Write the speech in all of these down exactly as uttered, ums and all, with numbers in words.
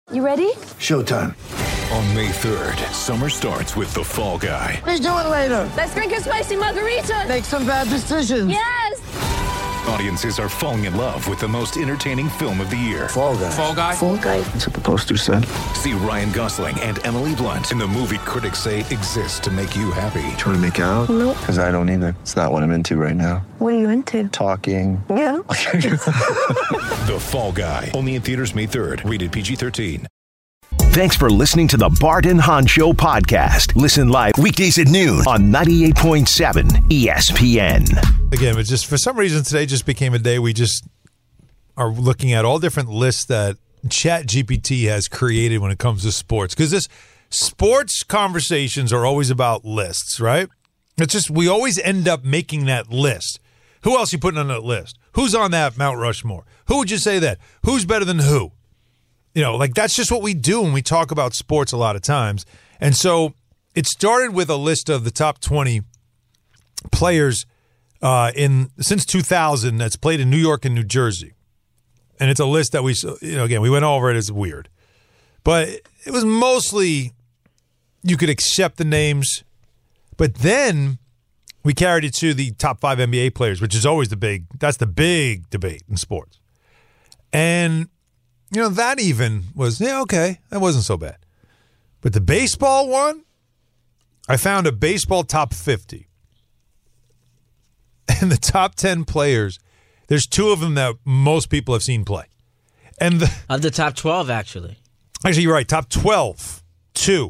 You ready? Showtime. On May third, summer starts with The Fall Guy. Let's do it later. Let's drink a spicy margarita. Make some bad decisions. Yes! Audiences are falling in love with the most entertaining film of the year. Fall Guy. Fall Guy? Fall guy. That's what the poster said. See Ryan Gosling and Emily Blunt in the movie critics say exists to make you happy. Trying to make it out? Nope. Because I don't either. It's not what I'm into right now. What are you into? Talking. Yeah. The Fall Guy. Only in theaters May third. Rated P G thirteen. Thanks for listening to the Bart and Hahn Show podcast. Listen live weekdays at noon on ninety-eight point seven E S P N. Again, but just for some reason today just became a day we just are looking at all different lists that Chat G P T has created when it comes to sports. Because this sports conversations are always about lists, right? It's just we always end up making that list. Who else you putting on that list? Who's on that Mount Rushmore? Who would you say that? Who's better than who? You know, like that's just what we do when we talk about sports a lot of times. And so it started with a list of the top twenty players uh, in since two thousand that's played in New York and New Jersey. And it's a list that we, you know, again, we went over it as weird. But it was mostly you could accept the names. But then we carried it to the top five N B A players, which is always the big, that's the big debate in sports. And you know, that even was, yeah, okay, that wasn't so bad. But the baseball one, I found a baseball top fifty. And the top ten players, there's two of them that most people have seen play. And the, of the top twelve, actually. Actually, you're right, top twelve, two.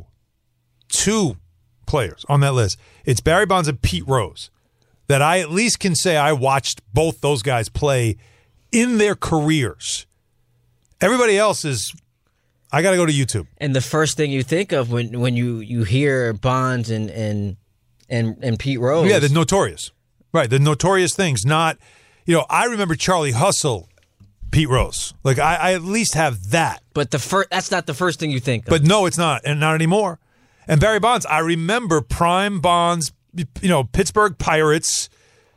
Two players on that list. It's Barry Bonds and Pete Rose. That I at least can say I watched both those guys play in their careers. Everybody else is, I got to go to YouTube. And the first thing you think of when, when you, you hear Bonds and, and and and Pete Rose. Yeah, the notorious. Right, the notorious things. Not, you know, I remember Charlie Hustle, Pete Rose. Like, I, I at least have that. But the fir- that's not the first thing you think of. But no, it's not, and not anymore. And Barry Bonds, I remember prime Bonds, you know, Pittsburgh Pirates,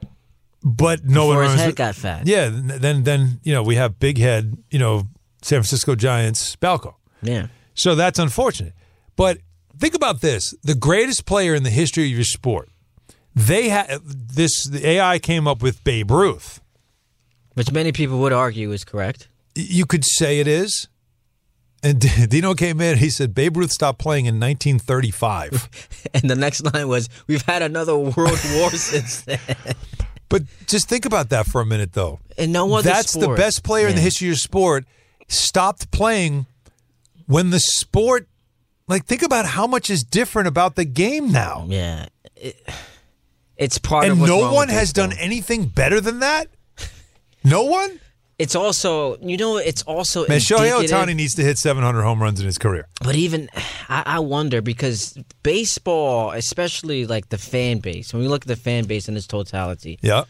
but no Before one his remembers- head got fat. Yeah, then, then you know, we have big head, you know, San Francisco Giants, Balco. Yeah. So that's unfortunate. But think about this. The greatest player in the history of your sport, they had this, the A I came up with Babe Ruth. Which many people would argue is correct. You could say it is. And Dino came in, he said, Babe Ruth stopped playing in nineteen thirty-five. And the next line was, we've had another world war since then. But just think about that for a minute, though. And no other That's sport. the best player yeah. in the history of your sport stopped playing when the sport, like, think about how much is different about the game now. Yeah. It, it's part and of what's no wrong one with has baseball. done anything better than that? No one? It's also, you know, it's also Man, Shohei indicative- Ohtani needs to hit seven hundred home runs in his career. But even, I, I wonder, because baseball, especially like the fan base, when we look at the fan base in its totality, Yeah.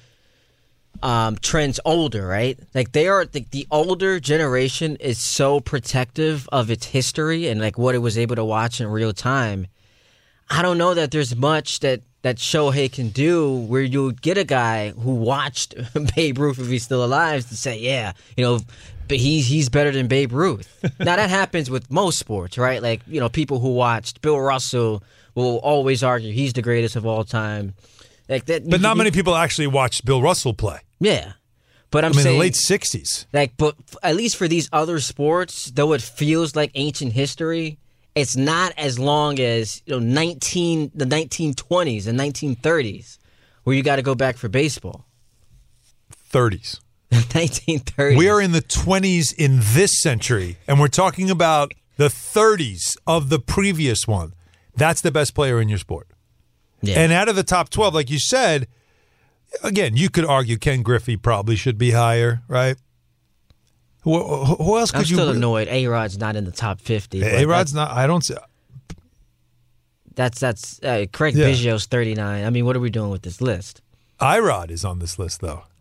um, trends older, right? Like they are, the, the older generation is so protective of its history and like what it was able to watch in real time. I don't know that there's much that, that Shohei can do where you get a guy who watched Babe Ruth if he's still alive to say, yeah, you know, but he's he's better than Babe Ruth. Now that happens with most sports, right? Like, you know, people who watched Bill Russell will always argue he's the greatest of all time. Like that, But you- not you- many people actually watched Bill Russell play. Yeah. But I'm I mean, saying the late sixties. like, but f- at least for these other sports, though it feels like ancient history, it's not as long as, you know, nineteen the nineteen twenties and nineteen thirties, where you got to go back for baseball. thirties. nineteen thirties. We are in the twenties in this century, and we're talking about the thirties of the previous one. That's the best player in your sport. Yeah. And out of the top twelve, like you said, again, you could argue Ken Griffey probably should be higher, right? Who, who else could I'm you? still annoyed. A-Rod's not in the top fifty. but A-Rod's that- not. I don't. see- That's that's uh, Craig Yeah. Biggio's thirty-nine. I mean, what are we doing with this list? I-Rod is on this list, though.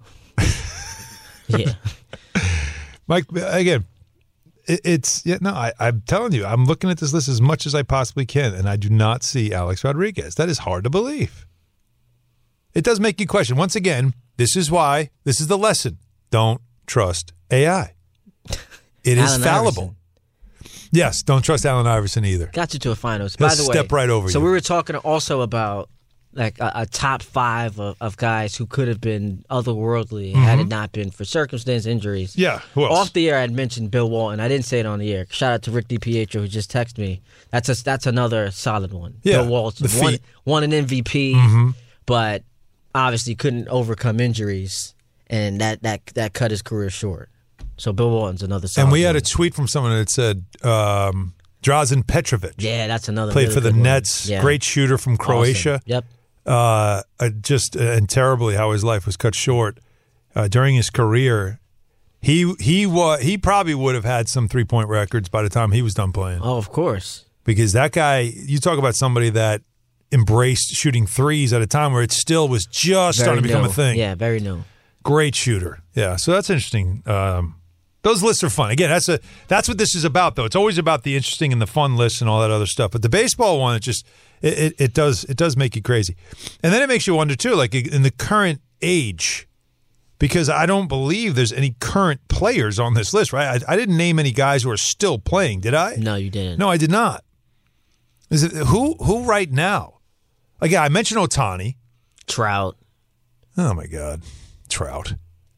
Yeah. Mike, again, it, it's yeah. No, I, I'm telling you, I'm looking at this list as much as I possibly can, and I do not see Alex Rodriguez. That is hard to believe. It does make you question. Once again, this is why. This is the lesson. Don't trust A I. It is Allen fallible. Iverson. Yes, don't trust Allen Iverson either. Got you to a finals. He'll By the way, step right over so you. we were talking also about like a, a top five of, of guys who could have been otherworldly Mm-hmm. had it not been for circumstance injuries. Yeah, who else? Off the air, I'd mentioned Bill Walton. I didn't say it on the air. Shout out to Rick DiPietro who just texted me. That's a, that's another solid one. Yeah, Bill Walton the won, feet. won an M V P, Mm-hmm. but obviously couldn't overcome injuries, and that, that, that cut his career short. So Bill Walton's another solid And we had one. a tweet from someone that said um, Drazen Petrovic. Yeah, that's another Played really for the good one. Nets. Yeah. Great shooter from Croatia. Awesome. Yep. Uh, uh, just uh, and terribly how his life was cut short uh, during his career. He he wa- he probably would have had some three point records by the time he was done playing. Oh, of course. Because that guy, you talk about somebody that embraced shooting threes at a time where it still was just Very starting to become new. a thing. Yeah, very new. Great shooter. Yeah, so that's interesting. Um, those lists are fun. Again, that's a that's what this is about, though. It's always about the interesting and the fun lists and all that other stuff. But the baseball one, it just it, it, it does it does make you crazy, and then it makes you wonder too, like in the current age, because I don't believe there's any current players on this list, right? I, I didn't name any guys who are still playing, did I? No, you didn't. No, I did not. Is it who who right now? Like yeah, I mentioned Ohtani. Trout. Oh my God, Trout.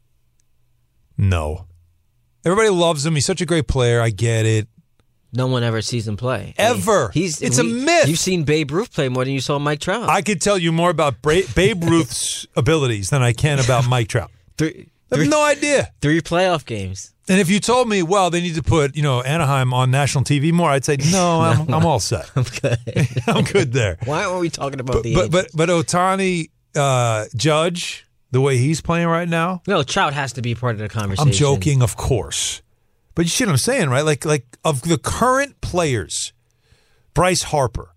No. Everybody loves him. He's such a great player. I get it. No one ever sees him play. Ever. He's It's a myth. You've seen Babe Ruth play more than you saw Mike Trout. I could tell you more about Bra- Babe Ruth's abilities than I can about Mike Trout. three, I have three, no idea. three playoff games. And if you told me, well, they need to put, you know, Anaheim on national T V more, I'd say, no, I'm, I'm all set. I'm good. I'm good there. Why aren't we talking about But the but, but Angels? but Ohtani, uh, Judge, the way he's playing right now, No, Trout has to be part of the conversation. I'm joking, of course. But you see what I'm saying, right? Like, like of the current players, Bryce Harper.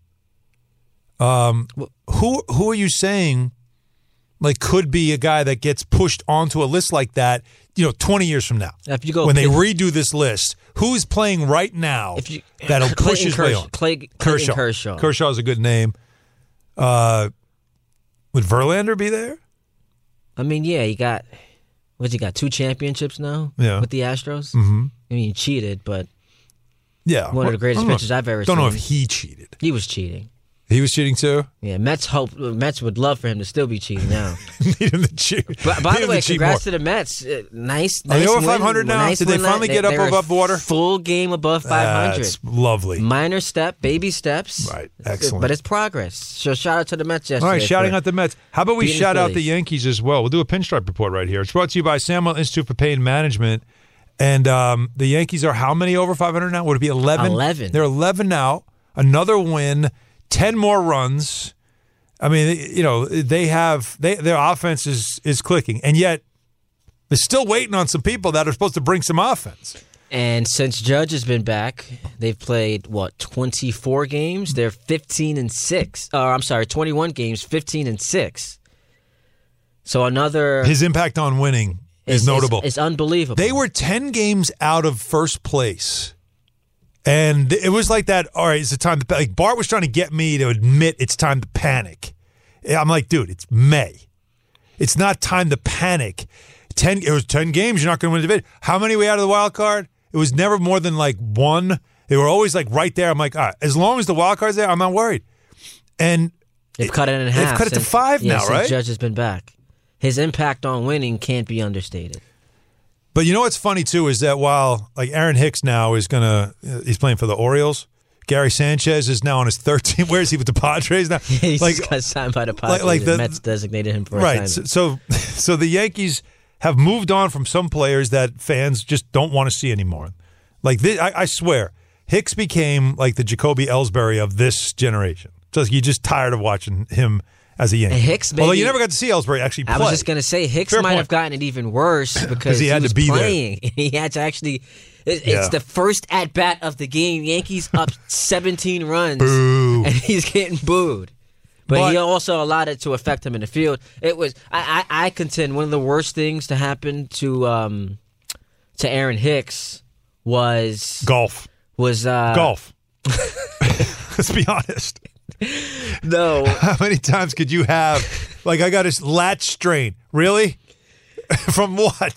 Um, who who are you saying, like, could be a guy that gets pushed onto a list like that? You know, twenty years from now, If you go, when they if, redo this list, who's playing right now if you, that'll push Clayton his way Kershaw, on? Clay, Clayton Kershaw. Kershaw. Kershaw's a good name. Uh, would Verlander be there? I mean, yeah, he got what he got two championships now. Yeah. with the Astros. Mm-hmm. I mean, he cheated, but Yeah, one of the greatest I don't know- pitchers I've ever Don't seen. know if he cheated. He was cheating. He was cheating too. Yeah, Mets hope Mets would love for him to still be cheating now. Need him to cheat. But by Need the him way, to cheat congrats more. to the Mets. Uh, nice, Are they nice over win- five hundred now? Nice Did they win finally la- get up they're above water? Full game above five hundred. That's lovely. Minor step, baby steps. Right, excellent. But it's progress. So shout out to the Mets yesterday. All right, shouting for out the Mets. How about we beating the shout out the Phillies. Yankees as well? We'll do a pinstripe report right here. It's brought to you by Samuel Institute for Pain Management. And um, the Yankees are how many over five hundred now? Would it be eleven? eleven. They're eleven now. Another win, ten more runs. I mean, you know, they have they their offense is is clicking, and yet they're still waiting on some people that are supposed to bring some offense. And since Judge has been back, they've played what twenty-four games. They're fifteen and six. Or I'm sorry, twenty-one games, fifteen and six. So another His impact on winning is, is notable. It's unbelievable. They were ten games out of first place. And it was like that, all right, it's the time to like Bart was trying to get me to admit it's time to panic. I'm like, dude, it's May. It's not time to panic. Ten it was ten games, you're not gonna win the division. How many we out of the wild card? It was never more than like one. They were always like right there. I'm like, all right, as long as the wild card's there, I'm not worried. And They've cut it in they've half. cut it to since- five yeah, now, since right? Judge has been back. His impact on winning can't be understated. But you know what's funny too is that while like Aaron Hicks now is gonna he's playing for the Orioles, Gary Sanchez is now on his thirteenth. Where is he with the Padres now? He's like got signed by the Padres. like and the- Mets designated him for right. assignment. So, so so the Yankees have moved on from some players that fans just don't want to see anymore. Like this, I, I swear, Hicks became like the Jacoby Ellsbury of this generation. So you're just tired of watching him as a Yankee. And Hicks, although maybe- you never got to see Ellsbury actually play. I was just going to say, Hicks Fair might point. have gotten it even worse because he he, had to was be there. playing. He had to actually. It, Yeah. It's the first at bat of the game. Yankees up seventeen runs, Boo. and he's getting booed. But, But- he also allowed it to affect him in the field. It was, I, I, I contend, one of the worst things to happen to um, to Aaron Hicks was golf. was uh, Golf. Let's be honest. No, How many times could you have, like, I got a latch strain? Really? From what?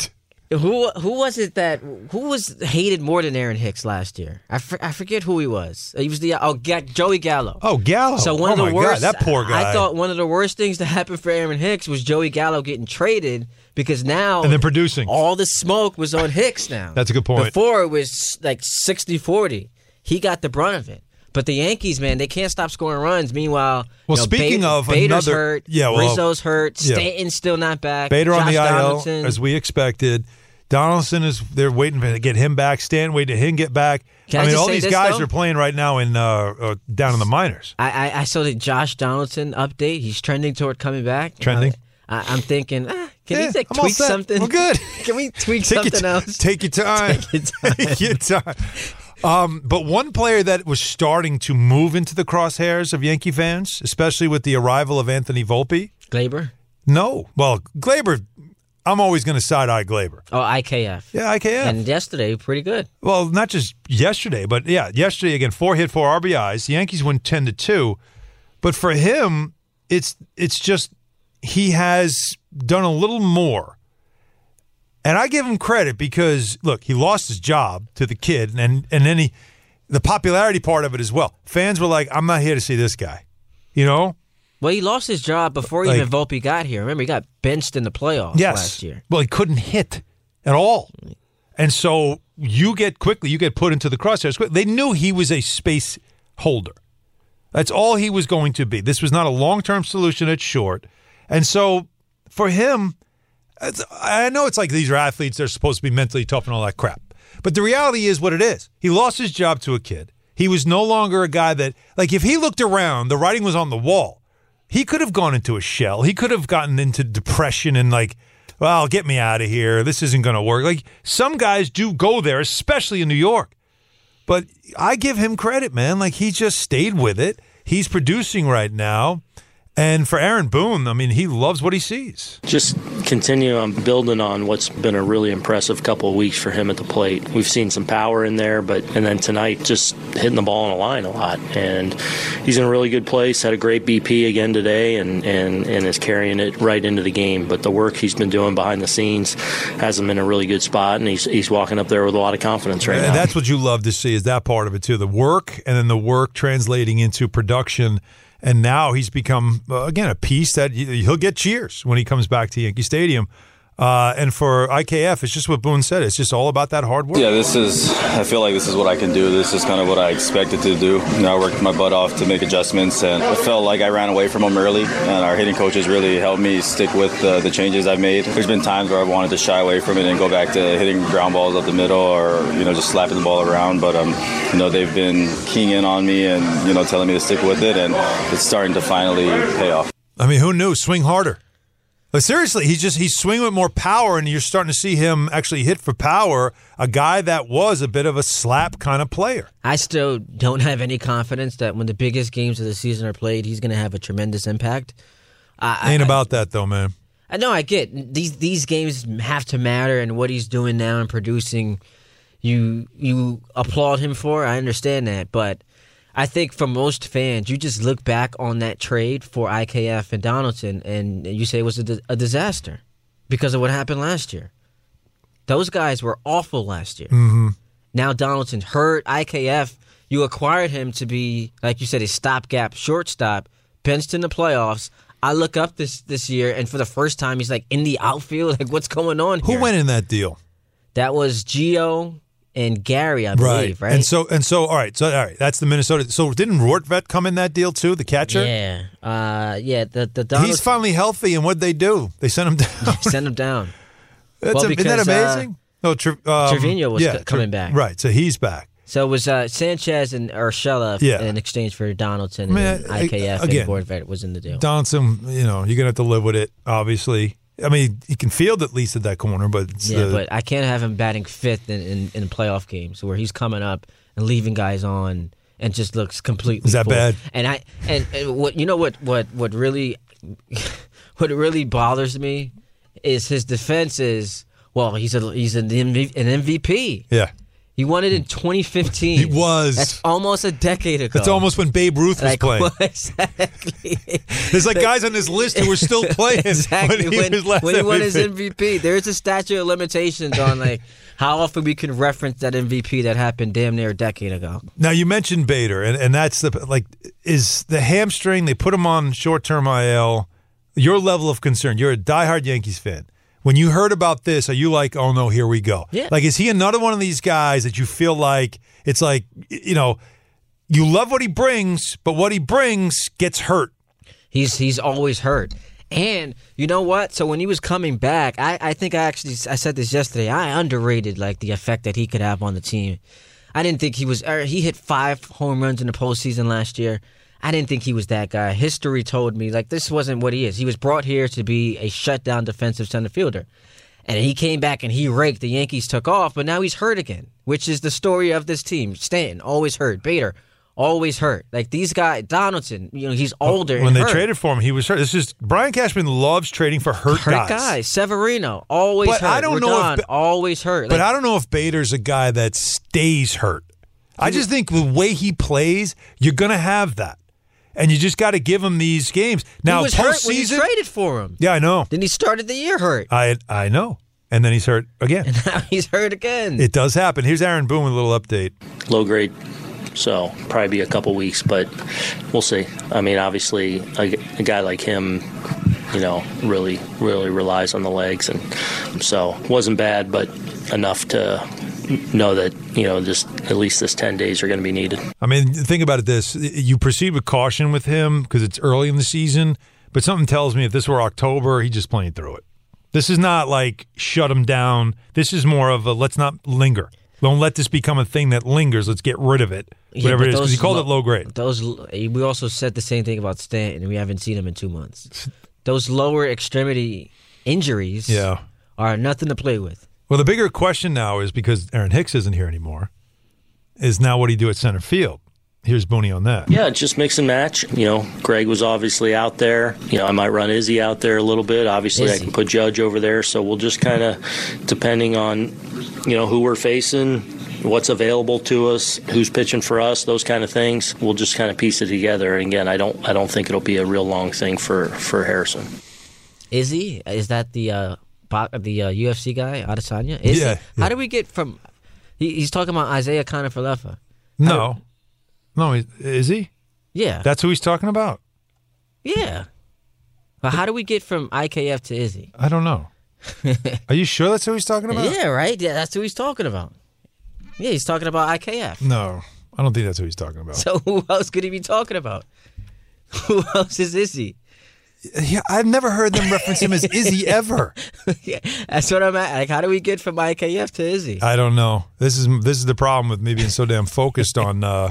Who who was it that who was hated more than Aaron Hicks last year? I, for, I forget who he was. He was the oh Ga- Joey Gallo. Oh, Gallo. So one oh of the my worst. God, that poor guy. I thought one of the worst things to happen for Aaron Hicks was Joey Gallo getting traded because now and then producing. All the smoke was on Hicks now. That's a good point. Before it was like sixty forty. He got the brunt of it. But the Yankees, man, they can't stop scoring runs. Meanwhile, well, you know, speaking Bader, of Bader's another, hurt, yeah, well, Rizzo's hurt, yeah. Stanton's still not back. Bader Josh on the I L, Donaldson. as we expected. Donaldson is they're waiting to get him back. Stanton waiting to him get back. Can I, I mean, just all say these this, guys though? are playing right now in uh, uh, down in the minors. I, I, I saw the Josh Donaldson update. He's trending toward coming back. Trending. I, I'm thinking, ah, can Yeah, we like, I'm all tweak set. something? Well, good. Can we tweak Take something your, else? Take your time. Take your time. Take your time. Um, but one player that was starting to move into the crosshairs of Yankee fans, especially with the arrival of Anthony Volpe. Glaber? No. Well, Glaber, I'm always going to side-eye Glaber. Oh, I K F. Yeah, I K F. And yesterday, pretty good. Well, not just yesterday, but yeah, yesterday again, four hit, four R B Is. The Yankees win ten to two. But for him, it's it's just he has done a little more. And I give him credit because, look, he lost his job to the kid, and and then he, the popularity part of it as well. Fans were like, I'm not here to see this guy, you know? Well, he lost his job before Like- even Volpe got here. Remember, he got benched in the playoffs Yes. last year. Well, he couldn't hit at all. And so you get quickly, you get put into the crosshairs. They knew he was a space holder. That's all he was going to be. This was not a long-term solution at short. And so for him, it's, I know it's like these are athletes, they're supposed to be mentally tough and all that crap. But the reality is what it is. He lost his job to a kid. He was no longer a guy that, like if he looked around, the writing was on the wall. He could have gone into a shell. He could have gotten into depression and like, well, get me out of here. This isn't going to work. Like some guys do go there, especially in New York. But I give him credit, man. Like he just stayed with it. He's producing right now. And for Aaron Boone, I mean, he loves what he sees. Just continue on building on what's been a really impressive couple of weeks for him at the plate. We've seen some power in there, but and then tonight just hitting the ball on the line a lot. And he's in a really good place, had a great B P again today, and, and, and is carrying it right into the game. But the work he's been doing behind the scenes has him in a really good spot, and he's he's walking up there with a lot of confidence right and now. That's what you love to see is that part of it, too. The work and then the work translating into production. And now he's become, uh, again, a piece that he'll get cheers when he comes back to Yankee Stadium. Uh, and for I K F, it's just what Boone said. It's just all about that hard work. Yeah, this is, I feel like this is what I can do. This is kind of what I expected to do. You know, I worked my butt off to make adjustments, and I felt like I ran away from them early, and our hitting coaches really helped me stick with uh, the changes I've made. There's been times where I wanted to shy away from it and go back to hitting ground balls up the middle or, you know, just slapping the ball around, but, um, you know, they've been keying in on me and, you know, telling me to stick with it, and it's starting to finally pay off. I mean, who knew? Swing harder. But seriously, he's just he's swinging with more power, and you're starting to see him actually hit for power. A guy that was a bit of a slap kind of player. I still don't have any confidence that when the biggest games of the season are played, he's going to have a tremendous impact. I, Ain't I, about that though, man. I know I get these these games have to matter, and what he's doing now and producing, you you applaud him for. I understand that, but I think for most fans, you just look back on that trade for I K F and Donaldson, and you say it was a, a disaster because of what happened last year. Those guys were awful last year. Mm-hmm. Now Donaldson's hurt. I K F, you acquired him to be, like you said, a stopgap shortstop, benched in the playoffs. I look up this this year, and for the first time, he's like in the outfield. Like, what's going on here? Who went in that deal? That was Gio and Gary, I believe, right? And so, and so, all right. So, all right. That's the Minnesota. So, didn't Rortvedt come in that deal too? The catcher. Yeah, uh, yeah. The the Donald, He's finally healthy, and what'd they do? They sent him down. sent him down. That's Well, a, isn't that because, uh, amazing? no, Tre, um, Trevino was yeah, c- coming back. Right. So he's back. So it was uh, Sanchez and Urshela Yeah. in exchange for Donaldson, I mean, and I- I K F again, and Rortvedt was in the deal. Donaldson, you know, you're gonna have to live with it. Obviously, I mean, he can field at least at that corner, but it's Yeah, the, but I can't have him batting fifth in, in, in playoff games where he's coming up and leaving guys on and just looks completely Is that full. bad? And I and, and what you know what what what really what really bothers me is his defense is well he's a he's an M V, an M V P. yeah. He won it in twenty fifteen. He was. That's almost a decade ago. That's almost when Babe Ruth was like, playing. Exactly. There's like guys on this list who were still playing exactly. when he, when, was last when he won M V P. his M V P. There is a statute of limitations on like how often we can reference that M V P that happened damn near a decade ago. Now you mentioned Bader, and, and that's the like is the hamstring. They put him on short-term I L. Your level of concern. You're a diehard Yankees fan. When you heard about this, are you like, oh no, here we go? Yeah. Like, is he another one of these guys that you feel like it's like, you know, you love what he brings, but what he brings gets hurt? He's he's always hurt. And you know what? So when he was coming back, I, I think I actually I said this yesterday. I underrated like the effect that he could have on the team. I didn't think he was. Er, he hit five home runs in the postseason last year. I didn't think he was that guy. History told me like this wasn't what he is. He was brought here to be a shutdown defensive center fielder. And he came back and he raked. The Yankees took off, but now he's hurt again, which is the story of this team. Stanton, always hurt. Bader, always hurt. Like these guys, Donaldson, you know, he's older. When and they hurt. traded for him, he was hurt. It's just Brian Cashman loves trading for hurt, hurt guys. guys. Severino, always But hurt. I don't know if Rodon, always hurt. But Like, I don't know if Bader's a guy that stays hurt. I just think the way he plays, you're going to have that. And you just got to give him these games. Now, he was hurt when you postseason. traded for him. Yeah, I know. Then he started the year hurt. I I know. And then he's hurt again. And now he's hurt again. It does happen. Here's Aaron Boone with a little update. Low grade, so probably be a couple weeks, but we'll see. I mean, obviously, a, a guy like him, you know, really, really relies on the legs, and so wasn't bad, but enough to know that, you know, just at least this ten days are going to be needed. I mean, think about it this. You proceed with caution with him because it's early in the season, but something tells me if this were October, he's just playing through it. This is not like shut him down. This is more of a let's not linger. Don't let this become a thing that lingers. Let's get rid of it. Whatever yeah, it is, because he called lo- it low grade. Those we also said the same thing about Stanton, and we haven't seen him in two months. Those lower extremity injuries Yeah. are nothing to play with. Well, the bigger question now is because Aaron Hicks isn't here anymore, is now what do you do at center field? Here's Booney on that. Yeah, just mix and match. You know, Greg was obviously out there. You know, I might run Izzy out there a little bit. Obviously, Izzy. I can put Judge over there. So we'll just kind of, depending on, you know, who we're facing, what's available to us, who's pitching for us, those kind of things. We'll just kind of piece it together. And again, I don't, I don't think it'll be a real long thing for, for Harrison. Is he? Is that the uh, bo- the uh, U F C guy, Adesanya? Is Yeah, he? yeah. How do we get from? He, he's talking about Isaiah Kiner-Falefa. No. No, he- is he? Yeah, That's who he's talking about? yeah. But how do we get from I K F to Izzy? I don't know. Are you sure that's who he's talking about? Yeah, right. Yeah, that's who he's talking about. Yeah, he's talking about I K F. No, I don't think that's who he's talking about. So who else could he be talking about? Who else is Izzy? Yeah, I've never heard them reference him as Izzy ever. Yeah, that's what I'm at. Like, how do we get from I K F to Izzy? I don't know. This is this is the problem with me being so damn focused on. Uh,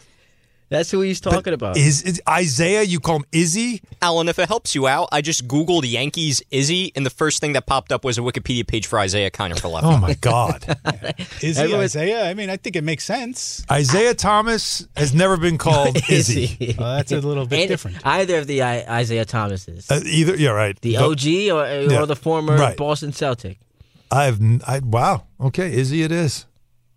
That's who he's talking about. is, is Isaiah? You call him Izzy? Alan, if it helps you out, I just Googled Yankees Izzy, and the first thing that popped up was a Wikipedia page for Isaiah Kiner-Falefa. Oh my God! Is he Everyone- Isaiah? I mean, I think it makes sense. Isaiah Thomas has never been called Izzy. Well, that's a little bit And different. Either of the I- Isaiah Thomases. Uh, either, yeah, right. The But O G or, or Yeah, the former right. Boston Celtic. I've, I wow. Okay, Izzy, it is.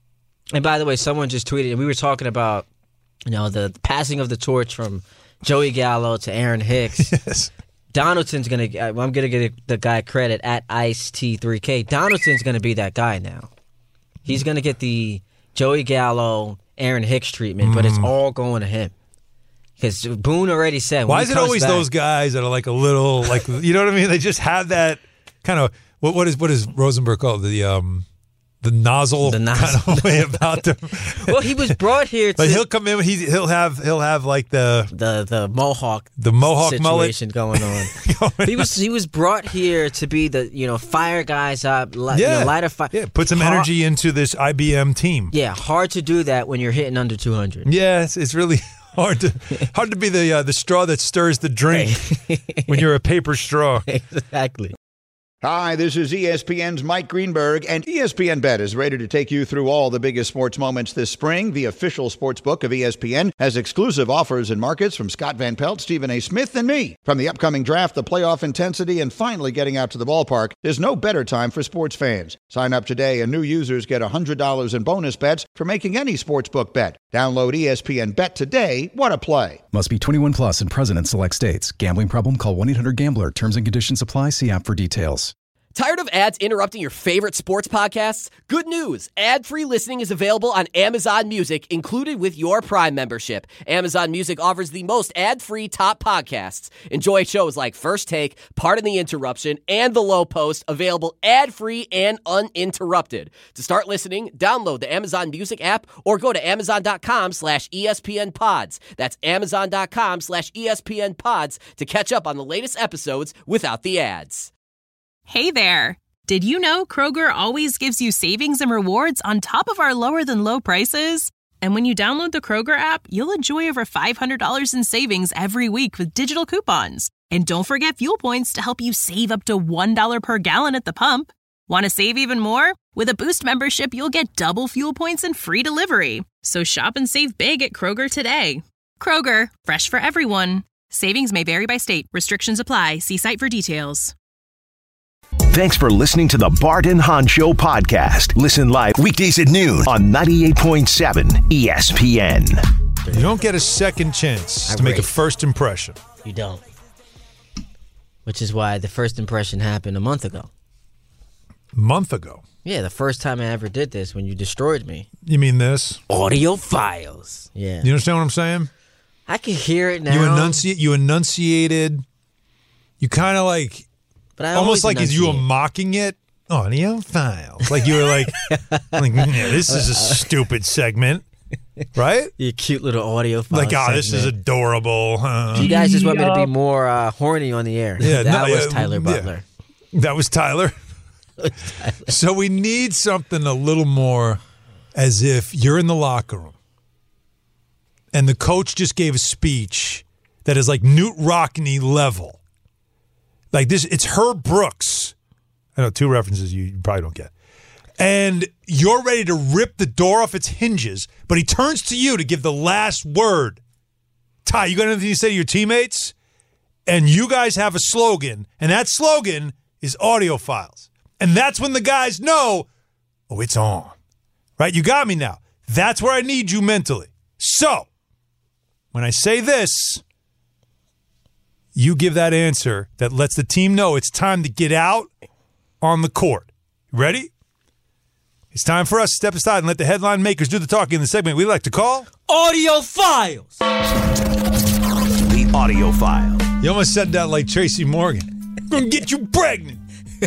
And by the way, someone just tweeted, we were talking about, you know, the passing of the torch from Joey Gallo to Aaron Hicks. Yes. Donaldson's going to, I'm going to give the guy credit at Ice T three K. Donaldson's going to be that guy now. He's going to get the Joey Gallo, Aaron Hicks treatment, but it's all going to him. Because Boone already said, when Why he is it comes always back- those guys that are like a little, like you know what I mean? They just have that kind of what what is what is Rosenberg called the um the nozzle, The kind nozzle. of way about them. Well, he was brought here to But he'll come in. He he'll have he'll have like the the the Mohawk the Mohawk mullet. situation going on. he was he was brought here to be the you know fire guys up, li- you Yeah, know, light a fire. yeah. Put some Hard- energy into this I B M team. Yeah, hard to do that when you're hitting under two hundred. Yeah, it's, it's really hard to hard to be the uh, the straw that stirs the drink when you're a paper straw. Exactly. Hi, this is E S P N's Mike Greenberg, and E S P N Bet is ready to take you through all the biggest sports moments this spring. The official sports book of E S P N has exclusive offers and markets from Scott Van Pelt, Stephen A. Smith, and me. From the upcoming draft, the playoff intensity, and finally getting out to the ballpark, there's no better time for sports fans. Sign up today, and new users get one hundred dollars in bonus bets for making any sportsbook bet. Download E S P N Bet today. What a play. Must be twenty-one plus and present in select states. Gambling problem? Call one eight hundred gambler. Terms and conditions apply. See app for details. Tired of ads interrupting your favorite sports podcasts? Good news. Ad-free listening is available on Amazon Music, included with your Prime membership. Amazon Music offers the most ad-free top podcasts. Enjoy shows like First Take, Pardon the Interruption, and The Low Post, available ad-free and uninterrupted. To start listening, download the Amazon Music app or go to amazon.com slash ESPN pods. That's amazon.com slash ESPN pods to catch up on the latest episodes without the ads. Hey there! Did you know Kroger always gives you savings and rewards on top of our lower-than-low prices? And when you download the Kroger app, you'll enjoy over five hundred dollars in savings every week with digital coupons. And don't forget fuel points to help you save up to one dollar per gallon at the pump. Want to save even more? With a Boost membership, you'll get double fuel points and free delivery. So shop and save big at Kroger today. Kroger, fresh for everyone. Savings may vary by state. Restrictions apply. See site for details. Thanks for listening to the Bart and Hahn Show podcast. Listen live weekdays at noon on ninety-eight point seven E S P N. You don't get a second chance to make a first impression. You don't. Which is why the first impression happened a month ago. Month ago? Yeah, the first time I ever did this when you destroyed me. You mean this? Audio files. Yeah. You understand what I'm saying? I can hear it now. You enunciate. You enunciated. You kind of like... But I almost like enunciate. as you were mocking it, audio files. Like you were like, like yeah, this is a stupid segment, right? Your cute little audio file. Like, oh, segment. this is adorable. Huh? You guys just want me to be more uh, horny on the air. Yeah, that no, was yeah, Tyler yeah. Butler. That was Tyler. Tyler. So we need something a little more as if you're in the locker room and the coach just gave a speech that is like Newt Rockney level. Like this, it's Herb Brooks. I know two references you probably don't get. And you're ready to rip the door off its hinges, but he turns to you to give the last word. Ty, you got anything to say to your teammates? And you guys have a slogan, and that slogan is audio files. And that's when the guys know, oh, it's on. Right? You got me now. That's where I need you mentally. So, when I say this, you give that answer that lets the team know it's time to get out on the court. Ready? It's time for us to step aside and let the headline makers do the talking in the segment we like to call Audio Files. The Audio File. You almost said that like Tracy Morgan. Gonna get you pregnant.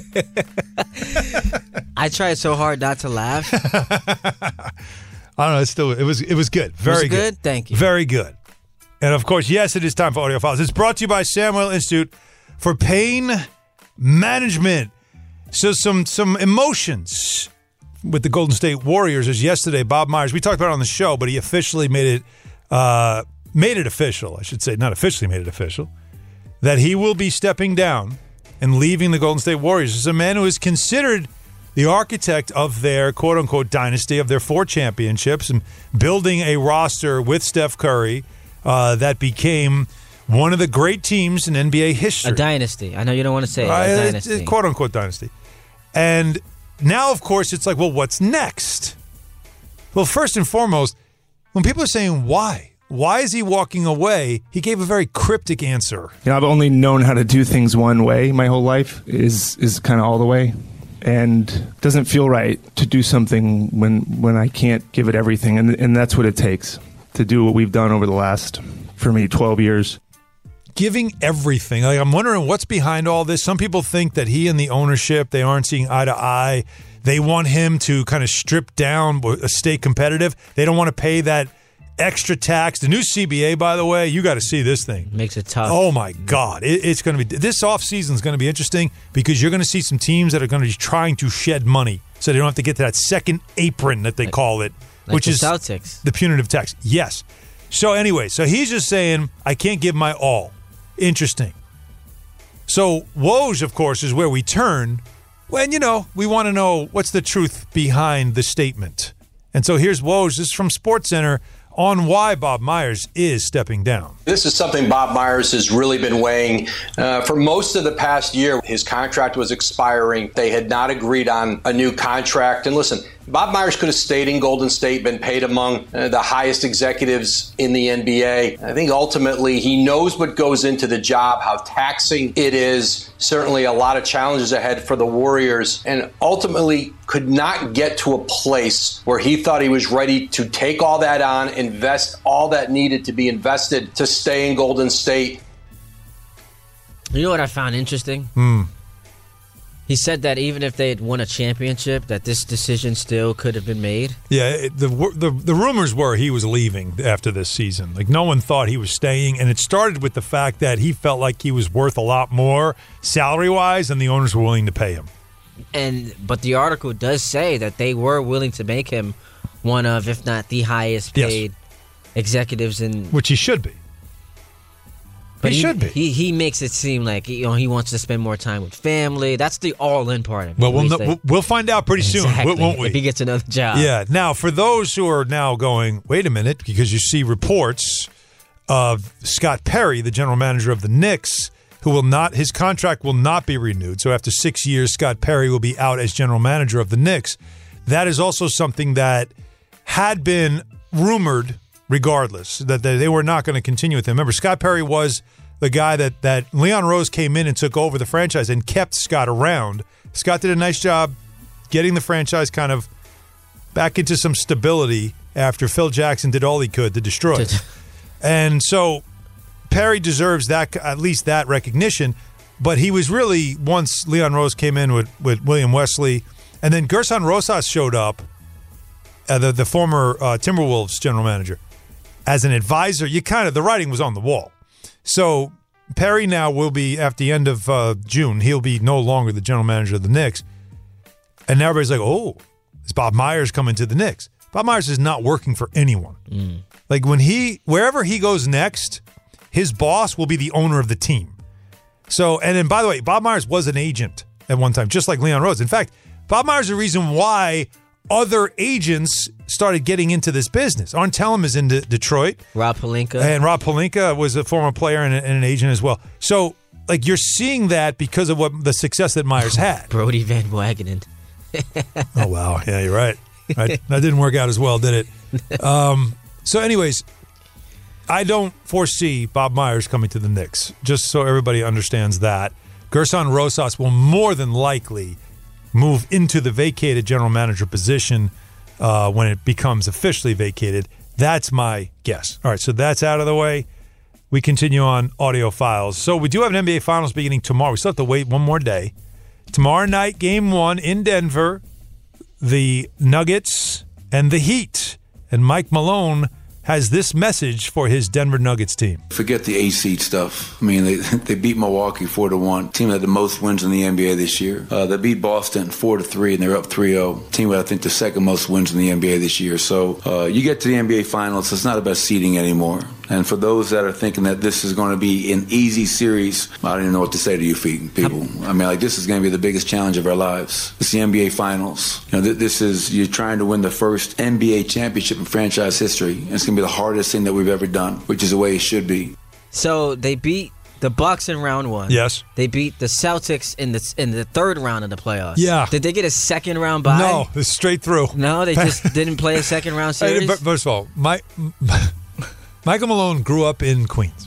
I tried so hard not to laugh. I don't know. It's still it was it was good. Very was it good. good. Thank you. Very good. And of course, yes, it is time for Audio Files. It's brought to you by Samuel Institute for Pain Management. So some some emotions with the Golden State Warriors is yesterday. Bob Myers, we talked about it on the show, but he officially made it uh, made it official. I should say, not officially made it official, that he will be stepping down and leaving the Golden State Warriors. As a man who is considered the architect of their quote unquote dynasty, of their four championships, and building a roster with Steph Curry. Uh, that became one of the great teams in N B A history. A dynasty. I know you don't want to say it. A Uh, dynasty. it's quote unquote dynasty. And now, of course, it's like, well, what's next? Well, first and foremost, when people are saying why, why is he walking away? He gave a very cryptic answer. You know, I've only known how to do things one way my whole life, is is kind of all the way. And it doesn't feel right to do something when when I can't give it everything. And and that's what it takes to do what we've done over the last, for me, twelve years. Giving everything. Like, I'm wondering what's behind all this. Some people think that he and the ownership, they aren't seeing eye to eye. They want him to kind of strip down, stay competitive. They don't want to pay that extra tax. The new C B A, by the way, you got to see this thing. Makes it tough. Oh, my God. It, it's going to be – this offseason is going to be interesting because you're going to see some teams that are going to be trying to shed money so they don't have to get to that second apron that they like, call it, like which the is Celtics. The punitive tax. Yes. So anyway, so he's just saying, I can't give my all. Interesting. So Woj, of course, is where we turn when, you know, we want to know what's the truth behind the statement. And so here's Woj. This is from SportsCenter on why Bob Myers is stepping down. This is something Bob Myers has really been weighing uh, for most of the past year. His contract was expiring. They had not agreed on a new contract. And listen, Bob Myers could have stayed in Golden State, been paid among uh, the highest executives in the N B A. I think ultimately he knows what goes into the job, how taxing it is. Certainly a lot of challenges ahead for the Warriors, and ultimately could not get to a place where he thought he was ready to take all that on, invest all that needed to be invested to stay in Golden State. You know what I found interesting? Hmm. He said that even if they had won a championship, that this decision still could have been made. Yeah, it, the, the the rumors were he was leaving after this season. Like, no one thought he was staying, and it started with the fact that he felt like he was worth a lot more salary-wise than the owners were willing to pay him. And But the article does say that they were willing to make him one of, if not the highest paid yes. executives in... Which he should be. But he, he should be. He he makes it seem like, you know, he wants to spend more time with family. That's the all-in part of it. Well, we'll, no, we'll find out pretty exactly, soon, won't we? If he gets another job. Yeah. Now, for those who are now going, wait a minute, because you see reports of Scott Perry, the general manager of the Knicks, who will not, his contract will not be renewed. So after six years, Scott Perry will be out as general manager of the Knicks. That is also something that had been rumored regardless, that they were not going to continue with him. Remember, Scott Perry was the guy that, that Leon Rose came in and took over the franchise and kept Scott around. Scott did a nice job getting the franchise kind of back into some stability after Phil Jackson did all he could to destroy it. And so Perry deserves that, at least that recognition, but he was really, once Leon Rose came in with, with William Wesley, and then Gerson Rosas showed up, uh, the, the former uh, Timberwolves general manager, as an advisor. You kind of, the writing was on the wall. So Perry now will be, at the end of uh, June, he'll be no longer the general manager of the Knicks. And now everybody's like, oh, is Bob Myers coming to the Knicks? Bob Myers is not working for anyone. Mm. Like, when he, wherever he goes next, his boss will be the owner of the team. So, and then, by the way, Bob Myers was an agent at one time, just like Leon Rose. In fact, Bob Myers is the reason why other agents started getting into this business. Arn Tellem is in De- Detroit. Rob Pelinka. And Rob Pelinka was a former player and, a, and an agent as well. So, like, you're seeing that because of what the success that Myers had. Brody Van Wagenen. Oh, wow. Yeah, you're right. right. That didn't work out as well, did it? Um, so, anyways, I don't foresee Bob Myers coming to the Knicks, just so everybody understands that. Gerson Rosas will more than likely move into the vacated general manager position uh, when it becomes officially vacated. That's my guess. All right, so that's out of the way. We continue on audio files. So we do have an N B A Finals beginning tomorrow. We still have to wait one more day. Tomorrow night, game one in Denver, the Nuggets and the Heat. And Mike Malone has this message for his Denver Nuggets team. Forget the eight seed stuff. I mean, they they beat Milwaukee four to one. Team that had the most wins in the N B A this year. Uh, they beat Boston four to three, and they're up three oh. Team with, I think, the second most wins in the N B A this year. So uh, you get to the N B A Finals, it's not about seeding anymore. And for those that are thinking that this is going to be an easy series, I don't even know what to say to you people. I mean, like, this is going to be the biggest challenge of our lives. It's the N B A Finals. You know, th- this is, you're trying to win the first N B A championship in franchise history. And it's going to be the hardest thing that we've ever done, which is the way it should be. So they beat the Bucks in round one. Yes. They beat the Celtics in the in the third round of the playoffs. Yeah. Did they get a second round bye? No, it's straight through. No, they just didn't play a second round series? Hey, first of all, my, Michael Malone grew up in Queens.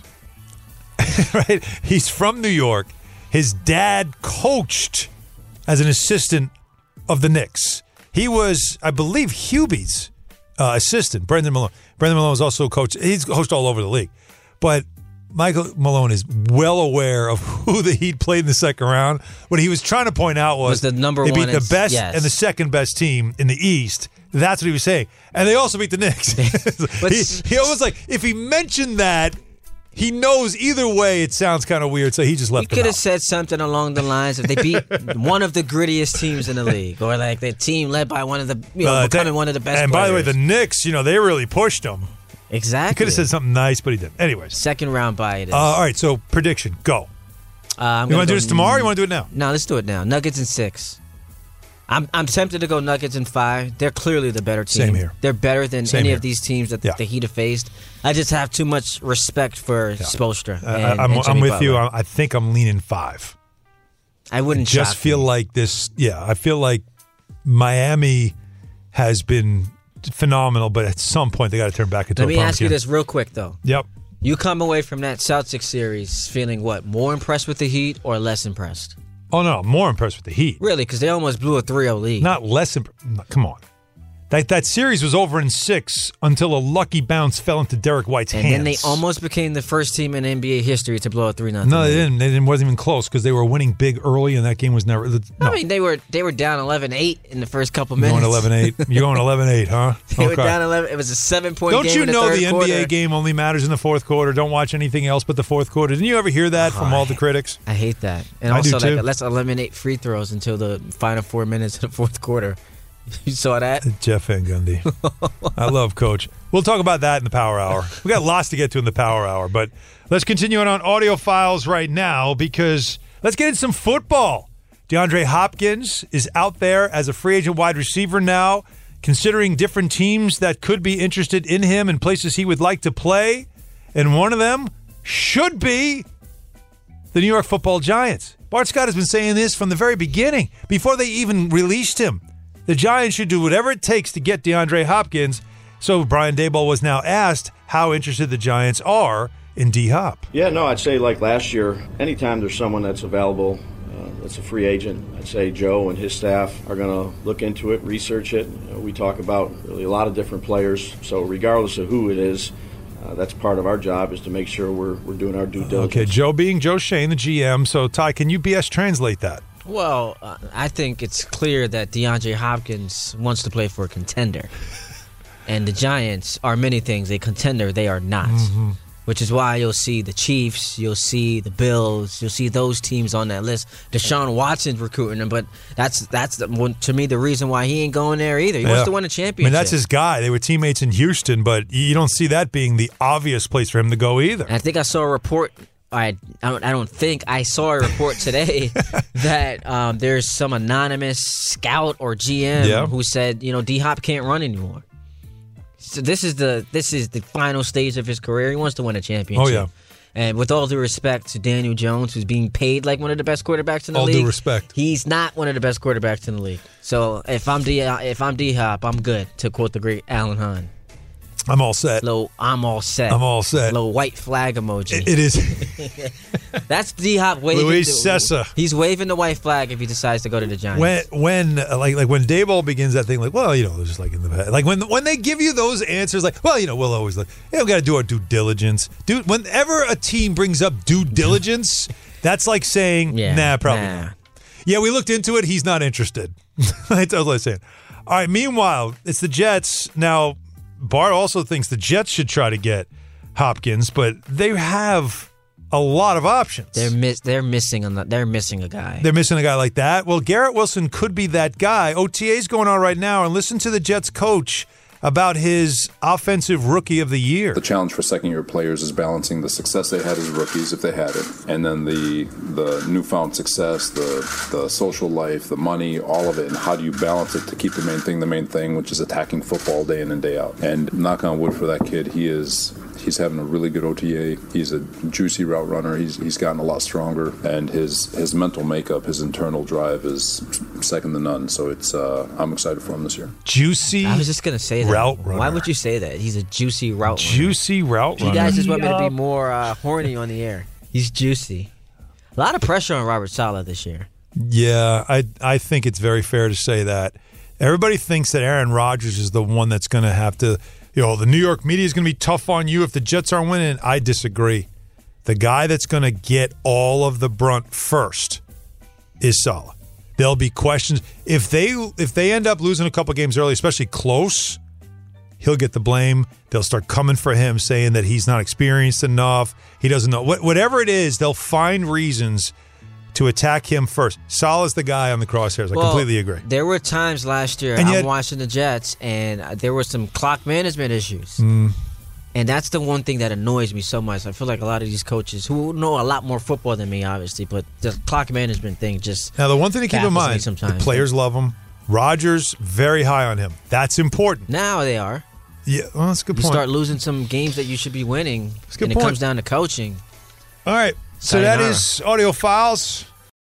Right? He's from New York. His dad coached as an assistant of the Knicks. He was, I believe, Hubie's uh, assistant, Brendan Malone. Brendan Malone is also a coach. He's coached all over the league. But Michael Malone is well aware of who the Heat played in the second round. What he was trying to point out was, was the number they beat one the is, best yes. and the second best team in the East. That's what he was saying. And they also beat the Knicks. he, he almost like, if he mentioned that, he knows either way it sounds kind of weird, so he just left You it could out. have said something along the lines of they beat one of the grittiest teams in the league, or like the team led by one of the, you know, Uh, becoming that- one of the best And players. by the way, the Knicks, you know, they really pushed him. Exactly. He could have said something nice, but he didn't. Anyways. Second round bye it is. Uh, all right, so prediction, go. Uh, I'm You gonna want to do go this tomorrow or you want to do it now? No, let's do it now. Nuggets in six. I'm I'm tempted to go Nuggets in five. They're clearly the better team. Same here. They're better than Same any here. of these teams that Yeah. the Heat have faced. I just have too much respect for Spoelstra. I- And, I'm, and Jimmy I'm with Butler. you. I, I think I'm leaning five. I wouldn't I just shock feel like this. Yeah, I feel like Miami has been phenomenal, but at some point they got to turn back into Let a me pumpkin. ask you this real quick, though. Yep. You come away from that Celtics series feeling what? More impressed with the Heat or less impressed? Oh no, I'm more impressed with the Heat. Really? Because they almost blew a three oh lead. Not less. Imp- no, come on. That that series was over in six until a lucky bounce fell into Derek White's and hands. then they almost became the first team in N B A history to blow a three nothing. No, they didn't. They didn't. Wasn't even close because they were winning big early, and that game was never. No. I mean, they were they were down eleven eight in the first couple You're minutes. going eleven eight. You're going eleven eight, huh? They Okay. were down eleven. It was a seven point Don't game you in the know third the N B A quarter. game only matters in the fourth quarter? Don't watch anything else but the fourth quarter. Didn't you ever hear that from all the critics? I hate that. And I also, do too. like, let's eliminate free throws until the final four minutes of the fourth quarter. You saw that? Jeff Van Gundy. I love Coach. We'll talk about that in the Power Hour. We got lots to get to in the Power Hour, but let's continue on on audio files right now because let's get into some football. DeAndre Hopkins is out there as a free agent wide receiver now, considering different teams that could be interested in him and places he would like to play, and one of them should be the New York Football Giants. Bart Scott has been saying this from the very beginning, before they even released him. The Giants should do whatever it takes to get DeAndre Hopkins. So Brian Daboll was now asked how interested the Giants are in D-Hop. Yeah, no, I'd say like last year, anytime there's someone that's available, uh, that's a free agent, I'd say Joe and his staff are going to look into it, research it. You know, we talk about really a lot of different players, so regardless of who it is, uh, that's part of our job is to make sure we're, we're doing our due diligence. Okay, Joe being Joe Shane, the G M. So, Ty, can you B S translate that? Well, uh, I think it's clear that DeAndre Hopkins wants to play for a contender. And the Giants are many things. A contender, they are not. Mm-hmm. Which is why you'll see the Chiefs, you'll see the Bills, you'll see those teams on that list. Deshaun Watson's recruiting them, but that's that's the, well, to me the reason why he ain't going there either. He Yeah. wants to win a I championship. mean, that's his guy. They were teammates in Houston, but you don't see that being the obvious place for him to go either. And I think I saw a report. I I don't, I don't think I saw a report today that um, there's some anonymous scout or G M Yeah. who said, you know, D-Hop can't run anymore. So this is the this is the final stage of his career. He wants to win a championship. Oh, yeah. And with all due respect to Daniel Jones, who's being paid like one of the best quarterbacks in the All league, due respect. he's not one of the best quarterbacks in the league. So if I'm D if I'm D-Hop, I'm good. To quote the great Alan Hahn. I'm all set. Little, I'm all set. I'm all set. Little white flag emoji. It- it is. That's D-Hop waving. Luis the- Sessa. He's waving the white flag if he decides to go to the Giants. When when uh, like like when Daboll begins that thing, like, well, you know, there's like in the like when when they give you those answers, like, well, you know, we'll always like, yeah, we got to do our due diligence. Dude, whenever a team brings up due diligence, that's like saying, Yeah, nah, probably nah. not. Yeah, we looked into it. He's not interested. That's what I'm saying. All right. Meanwhile, it's the Jets now. Bart also thinks the Jets should try to get Hopkins, but they have a lot of options. They're miss. They're missing. A, they're missing a guy. They're missing a guy like that. Well, Garrett Wilson could be that guy. O T A's going on right now, and listen to the Jets coach about his offensive rookie of the year. The challenge for second-year players is balancing the success they had as rookies, if they had it, and then the the newfound success, the the social life, the money, all of it, and how do you balance it to keep the main thing the main thing, which is attacking football day in and day out. And knock on wood for that kid, he is he's having a really good O T A. He's a juicy route runner. He's he's gotten a lot stronger, and his his mental makeup, his internal drive is second to none. So it's uh, I'm excited for him this year. Juicy. I was just gonna say that. route runner. Why would you say that? He's a juicy route runner. Juicy route You runner. guys just want me to be more uh, horny on the air. He's juicy. A lot of pressure on Robert Saleh this year. Yeah, I I think it's very fair to say that. Everybody thinks that Aaron Rodgers is the one that's going to have to, you know, the New York media is going to be tough on you if the Jets aren't winning. I disagree. The guy that's going to get all of the brunt first is Saleh. There'll be questions. If they if they end up losing a couple games early, especially close, he'll get the blame. They'll start coming for him, saying that he's not experienced enough. He doesn't know. Wh- whatever it is, they'll find reasons to attack him first. Saleh's the guy on the crosshairs. I Well, completely agree. There were times last year And I'm yet- watching the Jets, and there were some clock management issues. Mm. And that's the one thing that annoys me so much. I feel like a lot of these coaches who know a lot more football than me, obviously, but the clock management thing just Now, the one thing to keep in baffles me mind, sometimes. the players love him. Rodgers, very high on him. That's important. Now they are. Yeah, well, that's a good You point. start losing some games that you should be winning, a good and it point. comes down to coaching. All right, so that Sayonara. is Audio Files.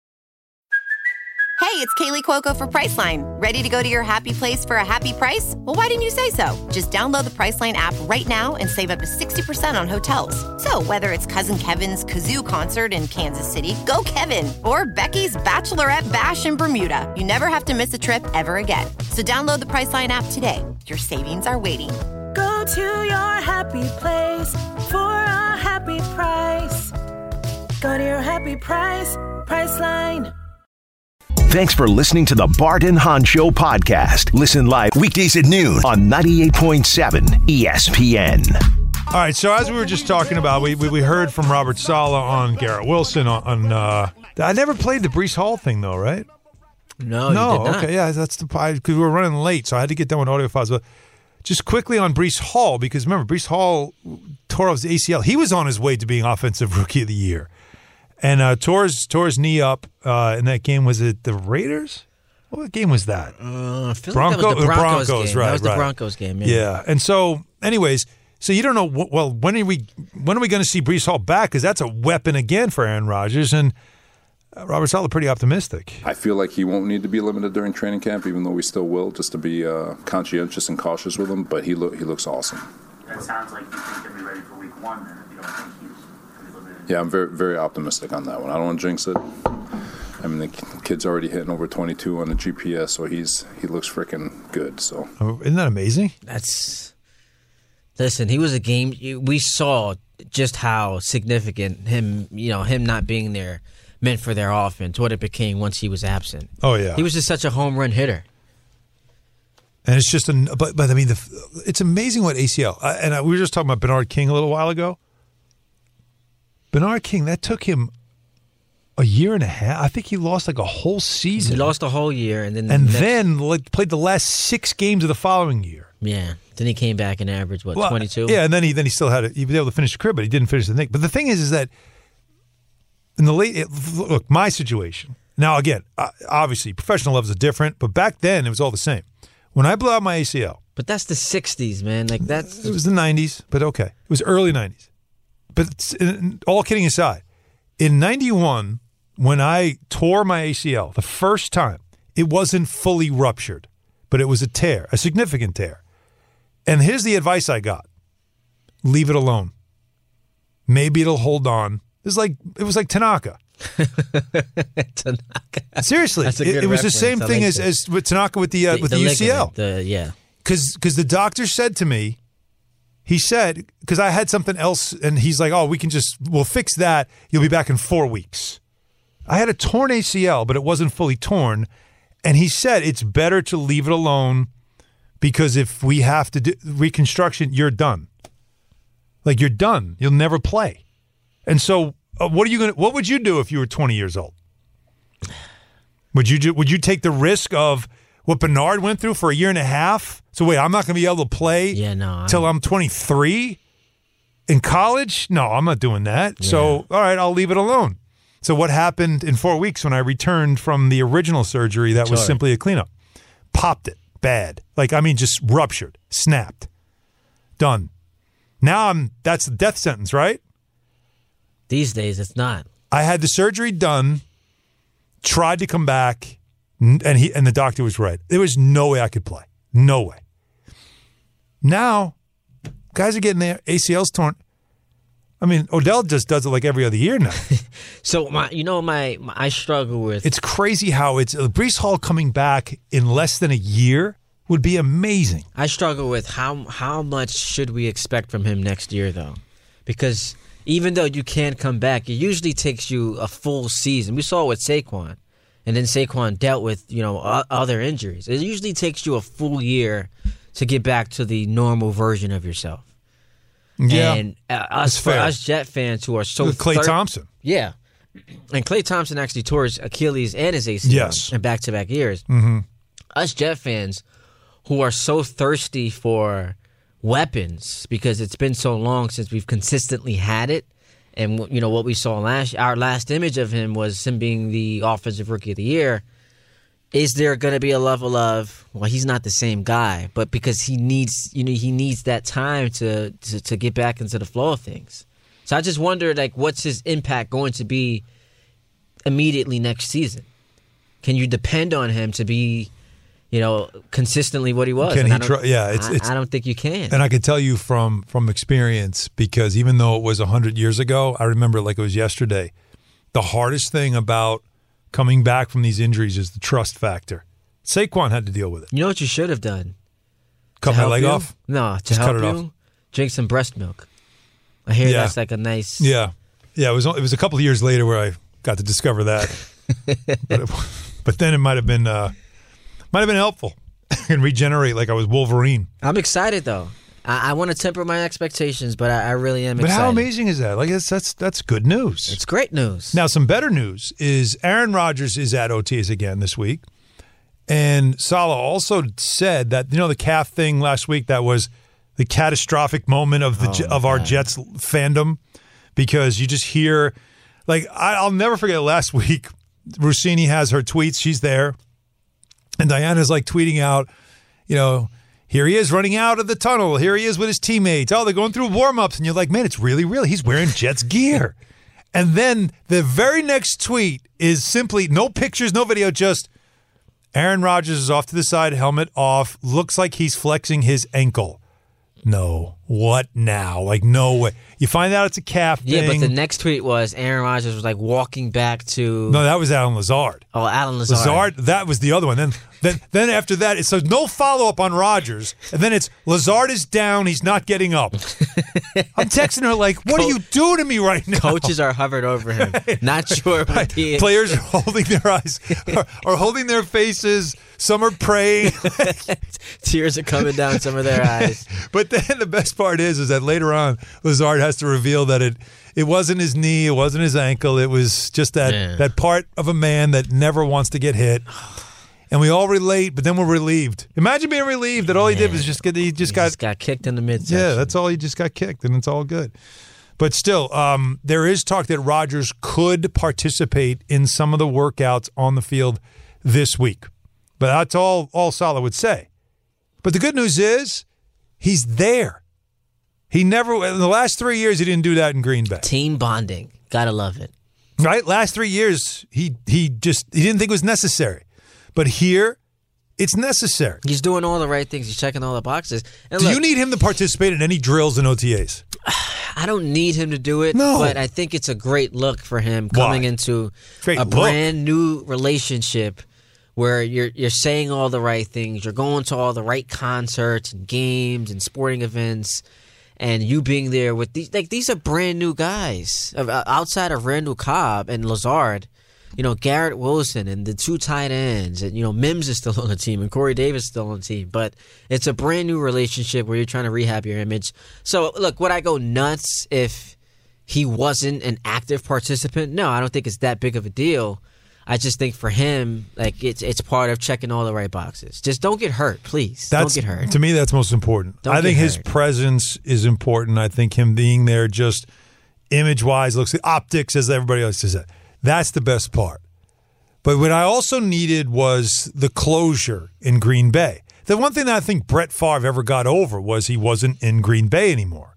Hey, it's Kaylee Cuoco for Priceline. Ready to go to your happy place for a happy price? Well, why didn't you say so? Just download the Priceline app right now and save up to sixty percent on hotels. So whether it's Cousin Kevin's Kazoo Concert in Kansas City, go Kevin, or Becky's Bachelorette Bash in Bermuda, you never have to miss a trip ever again. So download the Priceline app today. Your savings are waiting. Go to your happy place for a happy price. Go to your happy price, Priceline. Thanks for listening to the Bart and Hahn Show podcast. Listen live weekdays at noon on ninety-eight point seven E S P N. All right, so as we were just talking about, we we, we heard from Robert Saleh on Garrett Wilson on. on uh, I never played the Breece Hall thing though, right? No, no. you did not. Okay, yeah, that's the because we were running late, so I had to get done with Audio Files. But just quickly on Breece Hall, because remember, Breece Hall tore off his A C L. He was on his way to being Offensive Rookie of the Year. And uh, tore, his, tore his knee up uh, in that game. Was it the Raiders? What game was that? Uh, I feel Bronco, like that was the Broncos, Broncos game. right? That was the right. Broncos game. Yeah. Yeah. And so, anyways, so you don't know. What, well, when are we? When are we going to see Breece Hall back? Because that's a weapon again for Aaron Rodgers. And uh, Robert Saleh pretty optimistic. I feel like he won't need to be limited during training camp, even though we still will, just to be uh, conscientious and cautious with him. But he look he looks awesome. That sounds like you think he'll be ready for week one. Then, if you don't think he's. Yeah, I'm very, very optimistic on that one. I don't want to jinx it. I mean, the kid's already hitting over twenty-two on the G P S, so he's he looks freaking good. So, oh, isn't that amazing? That's listen. He was a game. We saw just how significant him, you know, him not being there meant for their offense. What it became once he was absent. Oh yeah, he was just such a home run hitter. And it's just an. But but I mean, the, it's amazing what A C L. Uh, and I, we were just talking about Bernard King a little while ago. Bernard King, that took him a year and a half. I think he lost like a whole season. He lost a whole year, and then and the next, then like, played the last six games of the following year. Yeah, then he came back and averaged what well, twenty-two. Yeah, and then he then he still had it. He was able to finish the career, but he didn't finish the thing. But the thing is, is that in the late it, look, my situation now again, obviously professional levels are different, but back then it was all the same. When I blew out my A C L, but that's the sixties, man. Like that's it was the nineties, but okay, it was early nineties. But all kidding aside, in ninety-one, when I tore my A C L the first time, it wasn't fully ruptured, but it was a tear, a significant tear. And here's the advice I got. Leave it alone. Maybe it'll hold on. It was like, it was like Tanaka. Tanaka. Seriously, That's a it, good it was the reference. same I thing like as, that. as with Tanaka with the, uh, The- with the the, U C L. ligament, the- yeah. Because the doctor said to me, he said, because I had something else, and he's like, oh, we can just, we'll fix that. You'll be back in four weeks. I had a torn A C L, but it wasn't fully torn. And he said, it's better to leave it alone because if we have to do reconstruction, you're done. Like, you're done. You'll never play. And so uh, what are you going to, what would you do if you were twenty years old? Would you do, would you take the risk of what Bernard went through for a year and a half? So wait, I'm not going to be able to play yeah, no, till I'm twenty-three in college? No, I'm not doing that. Yeah. So, all right, I'll leave it alone. So what happened in four weeks when I returned from the original surgery that was Sure. simply a cleanup? Popped it. Bad. Like, I mean, just ruptured. Snapped. Done. Now I'm, that's the death sentence, right? These days, it's not. I had the surgery done, tried to come back, n- and he and the doctor was right. There was no way I could play. No way. Now, guys are getting their A C Ls torn. I mean, Odell just does it like every other year now. So my, you know, my, my I struggle with. It's crazy how it's uh, Breece Hall coming back in less than a year would be amazing. I struggle with how how much should we expect from him next year, though, because even though you can come back, it usually takes you a full season. We saw it with Saquon, and then Saquon dealt with you know o- other injuries. It usually takes you a full year to get back to the normal version of yourself. Yeah, and uh, us that's for fair. us Jet fans who are so With Klay thir- Thompson. yeah, and Klay Thompson actually tore his Achilles and his A C L Yes. in back to back years. Mm-hmm. Us Jet fans who are so thirsty for weapons because it's been so long since we've consistently had it. And, you know, what we saw last, our last image of him was him being the Offensive Rookie of the Year. Is there going to be a level of, well, he's not the same guy, but because he needs, you know, he needs that time to, to, to get back into the flow of things. So I just wonder, like, what's his impact going to be immediately next season? Can you depend on him to be, you know, consistently what he was? Can And he I don't- try? Yeah, it's, I, it's. I don't think you can. And I can tell you from from experience, because even though it was a hundred years ago, I remember it like it was yesterday. The hardest thing about coming back from these injuries is the trust factor. Saquon had to deal with it. You know what you should have done? Cut To my help leg you? off? No, to Just help cut it you, off. drink some breast milk. I hear Yeah. that's like a nice. Yeah, yeah. It was it was a couple of years later where I got to discover that, but, it, but then it might have been uh, might have been helpful and regenerate like I was Wolverine. I'm excited though. I, I want to temper my expectations, but I, I really am But excited. how amazing is that? Like that's that's that's good news. It's great news. Now, some better news is Aaron Rodgers is at O T As again this week, and Saleh also said that, you know, the calf thing last week, that was the catastrophic moment of the Oh, of our Jets fandom, because you just hear, like, I, I'll never forget last week. Rossini has her tweets; she's there, and Diana's like tweeting out, you know, here he is running out of the tunnel. Here he is with his teammates. Oh, they're going through warm-ups. And you're like, man, it's really real. He's wearing Jets gear. And then the very next tweet is simply no pictures, no video, just Aaron Rodgers is off to the side, helmet off. Looks like he's flexing his ankle. No. What now? Like, no way. You find out it's a calf Yeah, thing. but the next tweet was Aaron Rodgers was like walking back to. No, that was Alan Lazard. Oh, Alan Lazard. Lazard, that was the other one. Then, then, then after that, it's so no follow up on Rodgers, and then it's Lazard is down, he's not getting up. I'm texting her like, "What do you do to me right now?" Coaches are hovered over him. Not sure what he is. Players are holding their eyes, are, are holding their faces. Some are praying. Tears are coming down some of their eyes. But then the best part is, is that later on, Lazard has to reveal that it it wasn't his knee, it wasn't his ankle, it was just that Yeah. that part of a man that never wants to get hit. And we all relate, but then we're relieved. Imagine being relieved that all he did was just get he just He got just got kicked in the midsection. yeah, that's all. He just got kicked, and it's all good. But still, um, there is talk that Rodgers could participate in some of the workouts on the field this week. But that's all all Saleh would say. But the good news is he's there. He never, in the last three years, he didn't do that in Green Bay. Team bonding. Gotta love it. Right? Last three years, he he just he didn't think it was necessary. But here, it's necessary. He's doing all the right things. He's checking all the boxes. And Do look, you need him to participate in any drills and O T As? I don't need him to do it, No. but I think it's a great look for him Why? coming into Great a look. brand new relationship where you're you're saying all the right things, you're going to all the right concerts and games and sporting events, and you being there with these like these are brand new guys Uh, outside of Randall Cobb and Lazard. You know, Garrett Wilson and the two tight ends, and you know Mims is still on the team and Corey Davis is still on the team, but it's a brand new relationship where you're trying to rehab your image. So look, would I go nuts if he wasn't an active participant? No, I don't think it's that big of a deal. I just think for him, like it's it's part of checking all the right boxes. Just don't get hurt, please. That's, don't get hurt. To me, that's most important. Don't I think get his hurt. presence is important. I think him being there just image-wise, looks optics, as everybody else says. That's the best part. But what I also needed was the closure in Green Bay. The one thing that I think Brett Favre ever got over was he wasn't in Green Bay anymore.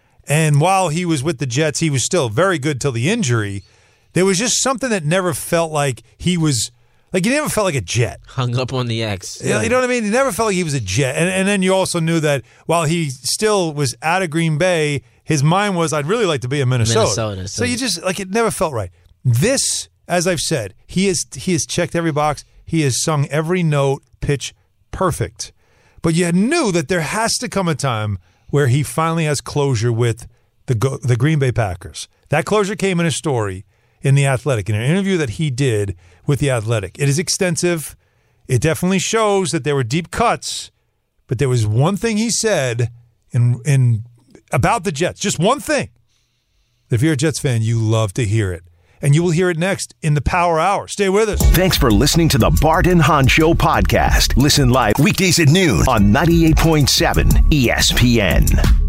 And while he was with the Jets, he was still very good till the injury. There was just something that never felt like he was, like he never felt like a Jet. Hung up on the X. Yeah, you know what I mean? He never felt like he was a Jet. And, and then you also knew that while he still was out of Green Bay, his mind was, I'd really like to be in Minnesota. Minnesota, So so- you just, like, it never felt right. This, as I've said, he has, he has checked every box. He has sung every note, pitch perfect. But you knew that there has to come a time where he finally has closure with the Go- the Green Bay Packers. That closure came in a story in The Athletic, in an interview that he did with The Athletic. It is extensive. It definitely shows that there were deep cuts, but there was one thing he said in in about the Jets, just one thing. If you're a Jets fan, you love to hear it. and you will hear it next in the Power Hour. Stay with us. Thanks for listening to the Bart and Hahn Show podcast. Listen live weekdays at noon on ninety-eight point seven E S P N.